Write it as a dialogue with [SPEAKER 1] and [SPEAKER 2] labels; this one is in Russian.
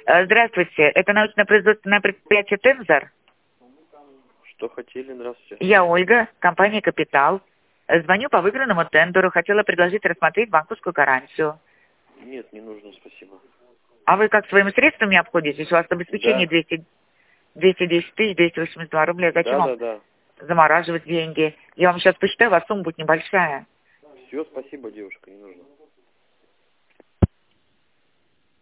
[SPEAKER 1] Здравствуйте, это научно-производственное предприятие «Тензор».
[SPEAKER 2] Что хотели? Здравствуйте.
[SPEAKER 1] Я Ольга, компания «Капитал». Звоню по выигранному тендеру, хотела предложить рассмотреть банковскую гарантию.
[SPEAKER 2] Нет, не нужно, спасибо.
[SPEAKER 1] А вы как своими средствами обходитесь? У вас обеспечение
[SPEAKER 2] Да.
[SPEAKER 1] 210 тысяч, 282 рубля. Зачем вам
[SPEAKER 2] Да.
[SPEAKER 1] замораживать деньги? Я вам сейчас посчитаю, у вас сумма будет небольшая.
[SPEAKER 2] Все, спасибо, девушка, не нужно.